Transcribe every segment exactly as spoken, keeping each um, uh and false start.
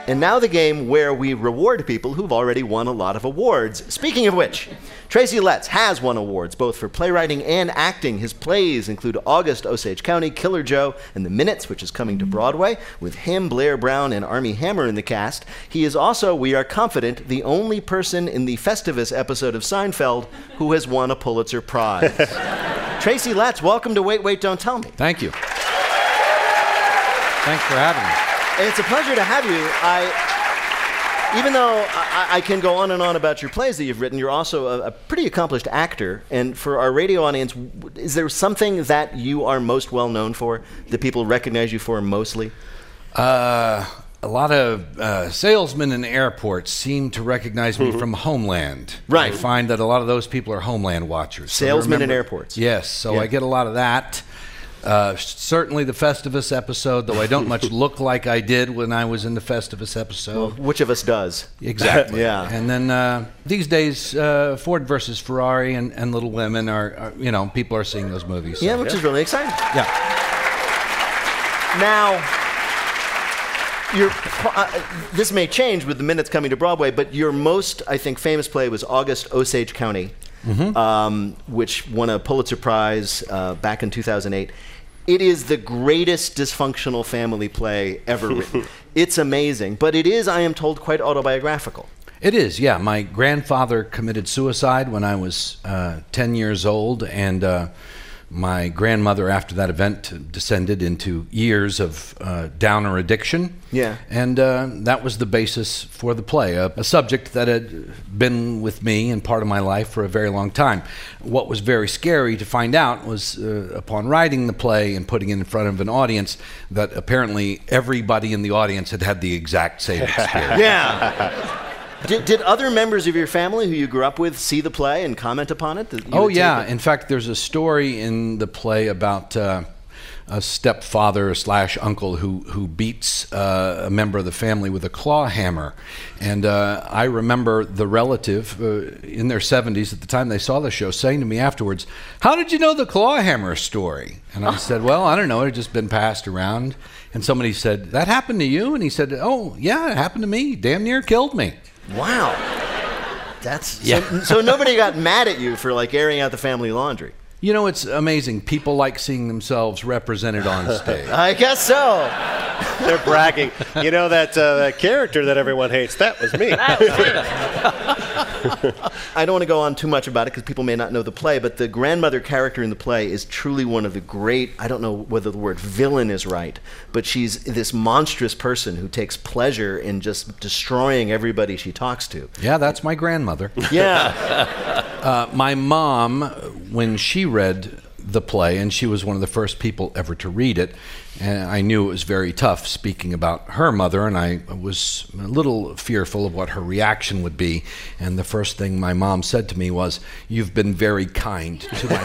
And now the game where we reward people who've already won a lot of awards. Speaking of which, Tracy Letts has won awards both for playwriting and acting. His plays include August Osage County, Killer Joe, and The Minutes, which is coming to Broadway, with him, Blair Brown, and Armie Hammer in the cast. He is also, we are confident, the only person in the Festivus episode of Seinfeld who has won a Pulitzer Prize. Tracy Letts, welcome to Wait, Wait, Don't Tell Me. Thank you. Thanks for having me. It's a pleasure to have you. I, even though I, I can go on and on about your plays that you've written, you're also a, a pretty accomplished actor. And for our radio audience, is there something that you are most well known for, that people recognize you for mostly? Uh, a lot of uh, salesmen in airports seem to recognize me mm-hmm. from Homeland. Right. I find that a lot of those people are Homeland watchers. So salesmen remember, in airports. Yes, so yeah. I get a lot of that. Uh, certainly the Festivus episode, though I don't much look like I did when I was in the Festivus episode. Well, which of us does? Exactly. Yeah. And then uh, these days, uh, Ford versus Ferrari and, and Little Women are, are, you know, people are seeing those movies. So. Yeah, which yeah. is really exciting. Yeah. Now, your, uh, this may change with The Minutes coming to Broadway, but your most, I think, famous play was August Osage County, mm-hmm. um, which won a Pulitzer Prize uh, back in two thousand eight. It is the greatest dysfunctional family play ever written. It's amazing, but it is, I am told, quite autobiographical. It is, yeah. My grandfather committed suicide when I was uh, ten years old, and uh, my grandmother, after that event, descended into years of uh, downer addiction. Yeah. And uh, that was the basis for the play, a, a subject that had been with me and part of my life for a very long time. What was very scary to find out was, uh, upon writing the play and putting it in front of an audience, that apparently everybody in the audience had had the exact same experience. Yeah. Did, did other members of your family who you grew up with see the play and comment upon it? Oh, yeah. In fact, there's a story in the play about uh, a stepfather slash uncle who, who beats uh, a member of the family with a claw hammer. And uh, I remember the relative uh, in their seventies at the time they saw the show saying to me afterwards, "How did you know the claw hammer story?" And I said, "Well, I don't know. It had just been passed around." And somebody said, "That happened to you?" And he said, "Oh, yeah, it happened to me. Damn near killed me." Wow. That's yeah. so, so nobody got mad at you for like airing out the family laundry. You know, it's amazing. People like seeing themselves represented on stage. I guess so. They're bragging. You know that uh, that character that everyone hates, that was me. That was me. I don't want to go on too much about it because people may not know the play, but the grandmother character in the play is truly one of the great, I don't know whether the word villain is right, but she's this monstrous person who takes pleasure in just destroying everybody she talks to. Yeah, that's my grandmother. Yeah. uh, my mom, when she read the play, and she was one of the first people ever to read it, and I knew it was very tough speaking about her mother, and I was a little fearful of what her reaction would be. And the first thing my mom said to me was, "You've been very kind to my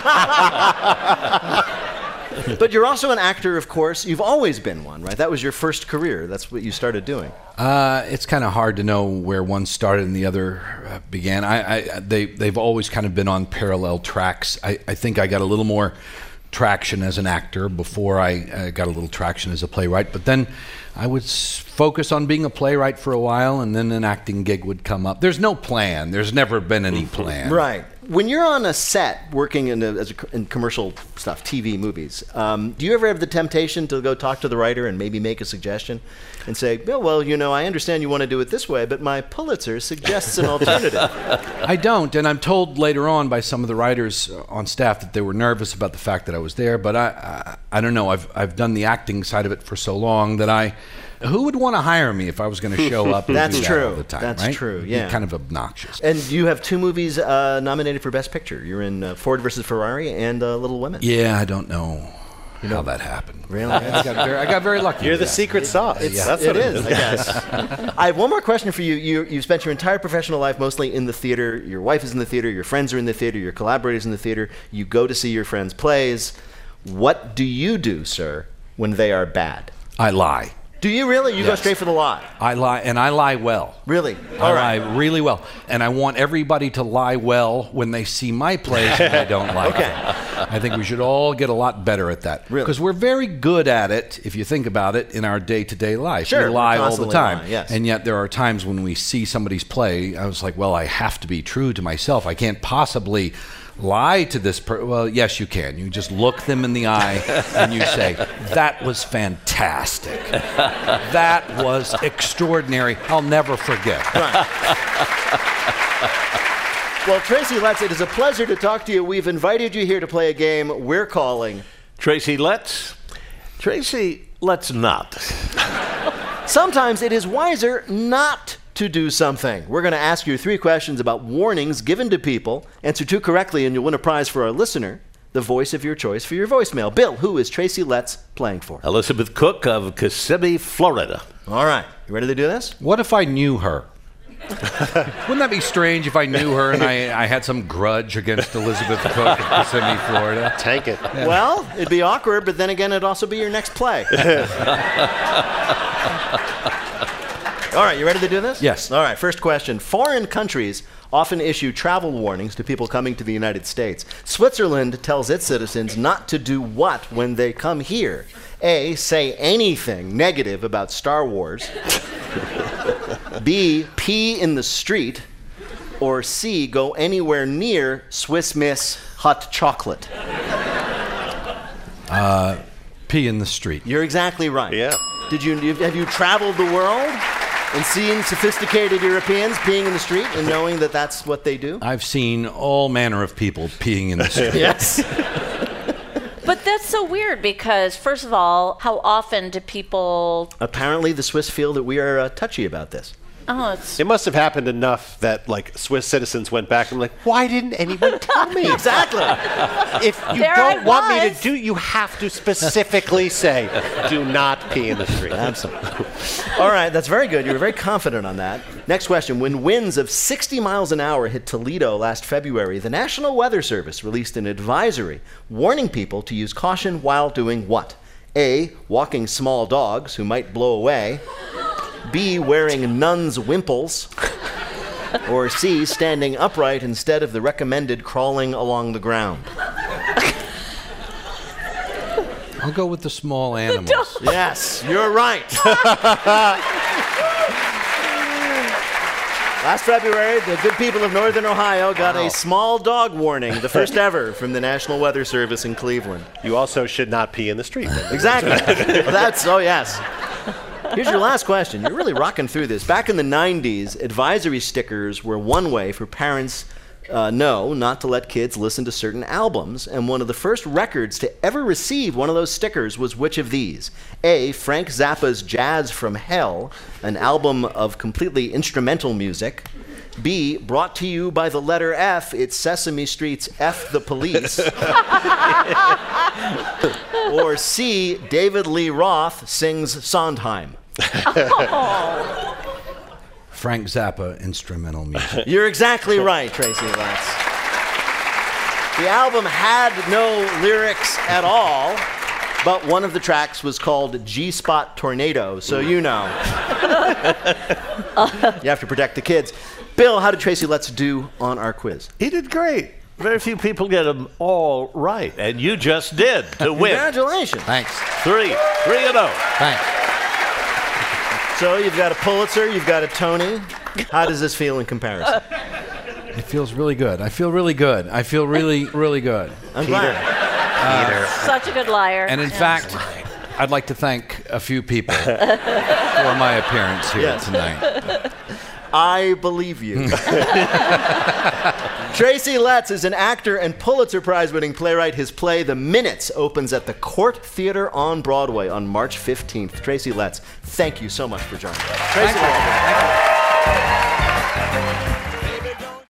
mother." But you're also an actor, of course. You've always been one, right? That was your first career. That's what you started doing. Uh, it's kind of hard to know where one started and the other uh, began. I, I, they, they've always kind of been on parallel tracks. I, I think I got a little more traction as an actor before I uh, got a little traction as a playwright. But then I would s- focus on being a playwright for a while, and then an acting gig would come up. There's no plan. There's never been any plan. Right. When you're on a set working in, a, as a, in commercial stuff, T V, movies, um, do you ever have the temptation to go talk to the writer and maybe make a suggestion and say, oh, well, you know, I understand you want to do it this way, but my Pulitzer suggests an alternative? I don't, and I'm told later on by some of the writers on staff that they were nervous about the fact that I was there, but I, I, I don't know. I've, I've done the acting side of it for so long that I... Who would want to hire me if I was going to show up and That's do that true. all the time, That's right? true, It'd yeah. be kind of obnoxious. And you have two movies uh, nominated for Best Picture. You're in uh, Ford versus Ferrari and uh, Little Women. Yeah, I don't know you know, how that happened. Really? I got very, I got very lucky. You're the that. secret sauce. It's, yeah. That's it what it is, is. I guess. I have one more question for you. you. You've spent your entire professional life mostly in the theater. Your wife is in the theater. Your friends are in the theater. Your collaborators in the theater. You go to see your friends' plays. What do you do, sir, when they are bad? I lie. Do you really? You go Yes. straight for the lie. I lie, and I lie well. Really? I All right. lie really well. And I want everybody to lie well when they see my plays and I don't like Okay. them. I think we should all get a lot better at that. Really? Because we're very good at it, if you think about it, in our day-to-day life. Sure, We we lie all the constantly time. lie, yes. And yet there are times when we see somebody's play, I was like, well, I have to be true to myself. I can't possibly lie to this person. Well, yes, you can. You just look them in the eye and you say, that was fantastic. That was extraordinary. I'll never forget. Well, Tracy Letts, it is a pleasure to talk to you. We've invited you here to play a game we're calling Tracy Letts. Tracy Letts not. Sometimes it is wiser not to do something. We're going to ask you three questions about warnings given to people. Answer two correctly and you'll win a prize for our listener, the voice of your choice for your voicemail. Bill, who is Tracy Letts playing for? Elizabeth Cook of Kissimmee, Florida. All right. You ready to do this? What if I knew her? Wouldn't that be strange if I knew her and I, I had some grudge against Elizabeth Cook of Kissimmee, Florida? Tank it. Well, it'd be awkward, but then again, it'd also be your next play. All right, you ready to do this? Yes. All right, first question. Foreign countries often issue travel warnings to people coming to the United States. Switzerland tells its citizens not to do what when they come here? A, say anything negative about Star Wars. B, pee in the street. Or C, go anywhere near Swiss Miss hot chocolate. Uh, pee in the street. You're exactly right. Yeah. Did you have you traveled the world and seen sophisticated Europeans peeing in the street and knowing that that's what they do? I've seen all manner of people peeing in the street. Yes. But that's so weird because, first of all, how often do people... Apparently, the Swiss feel that we are uh, touchy about this. Oh, it's... It must have happened enough that like Swiss citizens went back and were like, why didn't anyone tell me? Exactly. If you There don't I want me was. to do, you have to specifically say, do not pee in the street. Absolutely. All right, that's very good. You were very confident on that. Next question. When winds of sixty miles an hour hit Toledo last February, the National Weather Service released an advisory warning people to use caution while doing what? A, walking small dogs who might blow away. B, wearing nuns' wimples. Or C, standing upright instead of the recommended crawling along the ground. I'll go with the small animals. Yes, you're right. Last February, the good people of Northern Ohio got a small dog warning, the first ever from the National Weather Service in Cleveland. You also should not pee in the street. Exactly. That's, oh yes. Here's your last question. You're really rocking through this. Back in the nineties, advisory stickers were one way for parents uh, know not to let kids listen to certain albums. And one of the first records to ever receive one of those stickers was which of these? A, Frank Zappa's Jazz from Hell, an album of completely instrumental music. B, brought to you by the letter F, it's Sesame Street's F the Police. Or C, David Lee Roth sings Sondheim. Frank Zappa instrumental music. You're exactly right, Tracy Letts. The album had no lyrics at all, but one of the tracks was called G-Spot Tornado, so you know. You have to protect the kids. Bill, how did Tracy Letts do on our quiz? He did great. Very few people get them all right, and you just did to win. Congratulations. Thanks. Three, three and oh. Thanks. So you've got a Pulitzer, you've got a Tony. How does this feel in comparison? It feels really good. I feel really good. I feel really, really good. I'm glad. Such a good liar. And in fact, I'd like to thank a few people for my appearance here Yes. tonight. I believe you. Tracy Letts is an actor and Pulitzer Prize-winning playwright. His play, The Minutes, opens at the Court Theater on Broadway on March fifteenth. Tracy Letts, thank you so much for joining us. Tracy Letts.